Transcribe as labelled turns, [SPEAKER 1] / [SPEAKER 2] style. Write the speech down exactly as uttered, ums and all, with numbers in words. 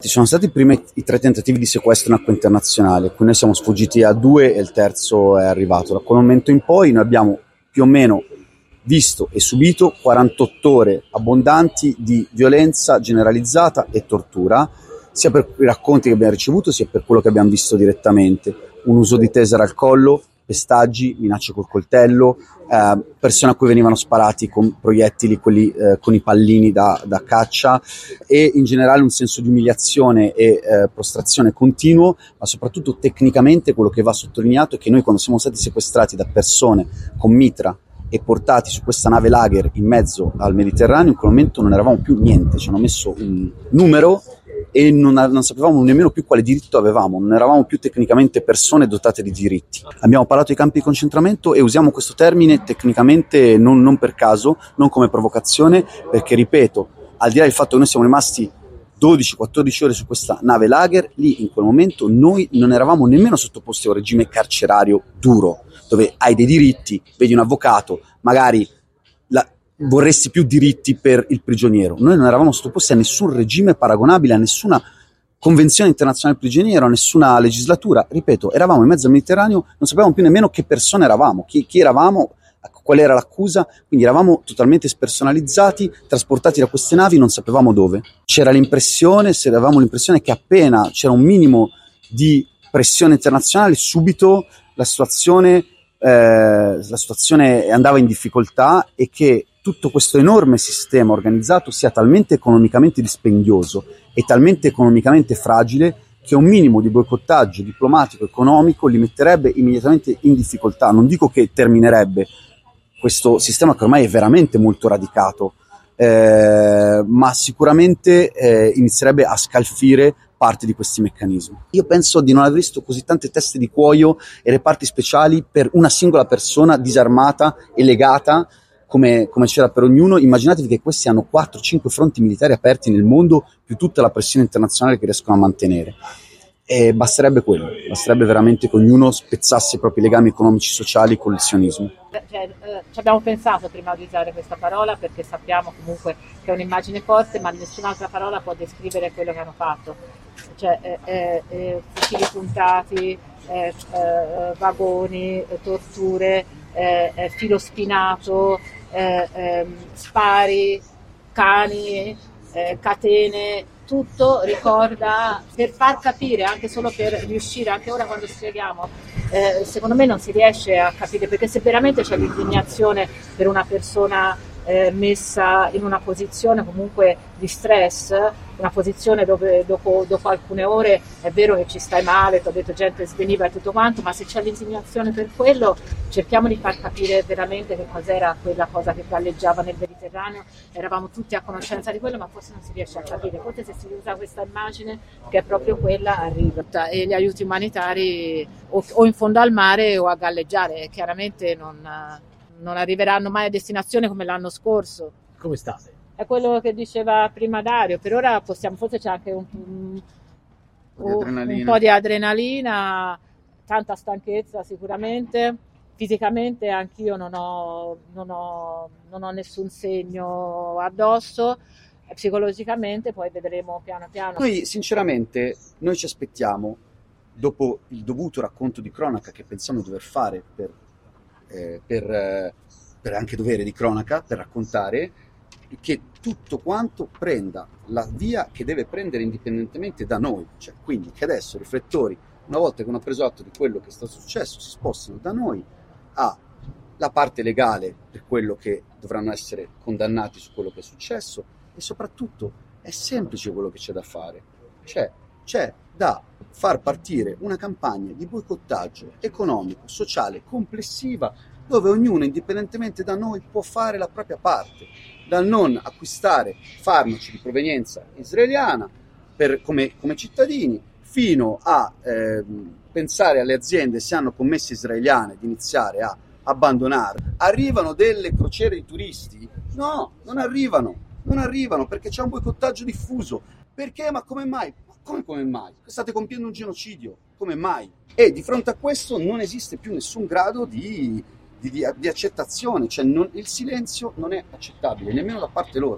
[SPEAKER 1] Ci sono stati prima i tre tentativi di sequestro in acqua internazionale, qui noi siamo sfuggiti a due e il terzo è arrivato. Da quel momento in poi noi abbiamo più o meno visto e subito quarantotto ore abbondanti di violenza generalizzata e tortura, sia per i racconti che abbiamo ricevuto sia per quello che abbiamo visto direttamente. Un uso di taser al collo, pestaggi, minacce col coltello, eh, persone a cui venivano sparati con proiettili, quelli eh, con i pallini da, da caccia, e in generale un senso di umiliazione e eh, prostrazione continuo, ma soprattutto tecnicamente quello che va sottolineato è che noi, quando siamo stati sequestrati da persone con mitra e portati su questa nave lager in mezzo al Mediterraneo, in quel momento non eravamo più niente, ci hanno messo un numero e non, non sapevamo nemmeno più quale diritto avevamo, non eravamo più tecnicamente persone dotate di diritti. Abbiamo parlato di campi di concentramento e usiamo questo termine tecnicamente non, non per caso, non come provocazione, perché, ripeto, al di là del fatto che noi siamo rimasti dodici quattordici ore su questa nave lager, lì in quel momento noi non eravamo nemmeno sottoposti a un regime carcerario duro, dove hai dei diritti, vedi un avvocato, magari la, vorresti più diritti per il prigioniero. Noi non eravamo sottoposti a nessun regime paragonabile, a nessuna convenzione internazionale del prigioniero, a nessuna legislatura. Ripeto, eravamo in mezzo al Mediterraneo, non sapevamo più nemmeno che persone eravamo, chi, chi eravamo, qual era l'accusa, quindi eravamo totalmente spersonalizzati, trasportati da queste navi, non sapevamo dove. C'era l'impressione, se avevamo l'impressione che appena c'era un minimo di pressione internazionale, subito la situazione, eh, la situazione andava in difficoltà e che tutto questo enorme sistema organizzato sia talmente economicamente dispendioso e talmente economicamente fragile che un minimo di boicottaggio diplomatico, economico li metterebbe immediatamente in difficoltà. Non dico che terminerebbe questo sistema, che ormai è veramente molto radicato, eh, ma sicuramente eh, inizierebbe a scalfire parte di questi meccanismi. Io penso di non aver visto così tante teste di cuoio e reparti speciali per una singola persona disarmata e legata come, come c'era per ognuno. Immaginatevi che questi hanno quattro cinque fronti militari aperti nel mondo, più tutta la pressione internazionale che riescono a mantenere. E basterebbe quello, basterebbe veramente che ognuno spezzasse i propri legami economici sociali con il sionismo.
[SPEAKER 2] Cioè, eh, ci abbiamo pensato prima di usare questa parola, perché sappiamo comunque che è un'immagine forte, ma nessun'altra parola può descrivere quello che hanno fatto. Cioè, eh, eh, eh, fucili puntati, eh, eh, vagoni, eh, torture, eh, eh, filo spinato, eh, eh, spari, cani, eh, catene. Tutto ricorda, per far capire, anche solo per riuscire, anche ora quando spieghiamo, eh, secondo me non si riesce a capire, perché se veramente c'è l'indignazione per una persona eh, messa in una posizione comunque di stress, una posizione dove dopo, dopo alcune ore è vero che ci stai male, ti ho detto gente sveniva e tutto quanto, ma se c'è l'indignazione per quello, cerchiamo di far capire veramente che cos'era quella cosa che galleggiava nel Mediterraneo. Eravamo tutti a conoscenza di quello, ma forse non si riesce a capire. Forse se si usa questa immagine, che è proprio quella, arriva. E gli aiuti umanitari o, o in fondo al mare o a galleggiare, chiaramente non, non arriveranno mai a destinazione come l'anno scorso.
[SPEAKER 3] Come state?
[SPEAKER 2] È quello che diceva prima Dario, per ora possiamo, forse c'è anche un, un, un, un po' di adrenalina, tanta stanchezza sicuramente, fisicamente anch'io non ho, non ho, non ho nessun segno addosso, psicologicamente poi vedremo piano piano.
[SPEAKER 1] Noi sinceramente, noi ci aspettiamo, dopo il dovuto racconto di cronaca che pensiamo di dover fare per, eh, per, eh, per anche dovere di cronaca, per raccontare, che tutto quanto prenda la via che deve prendere indipendentemente da noi, cioè quindi che adesso i riflettori, una volta che hanno preso atto di quello che è stato successo, si spostano da noi alla parte legale per quello che dovranno essere condannati su quello che è successo, e soprattutto è semplice quello che c'è da fare, cioè c'è da far partire una campagna di boicottaggio economico, sociale, complessiva, dove ognuno indipendentemente da noi può fare la propria parte, dal non acquistare farmaci di provenienza israeliana per, come, come cittadini, fino a eh, pensare alle aziende, se hanno commesse israeliane, di iniziare a abbandonare. Arrivano delle crociere di turisti? No, non arrivano, non arrivano perché c'è un boicottaggio diffuso. Perché? Ma come mai? Ma come come mai? State compiendo un genocidio, come mai? E di fronte a questo non esiste più nessun grado di... Di, di accettazione, cioè non, il silenzio non è accettabile nemmeno da parte loro.